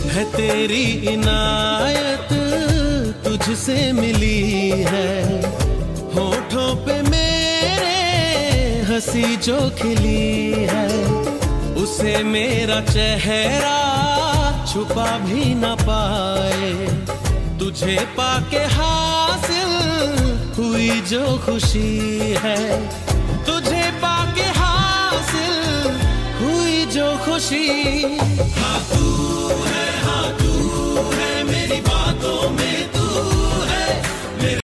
है तेरी इनायत तुझसे मिली है, होठों पे मेरे हंसी जो खिली है, उसे मेरा चेहरा छुपा भी न पाए। तुझे पाके हासिल हुई जो खुशी है, तुझे पाके हासिल हुई जो खुशी। हाँ तू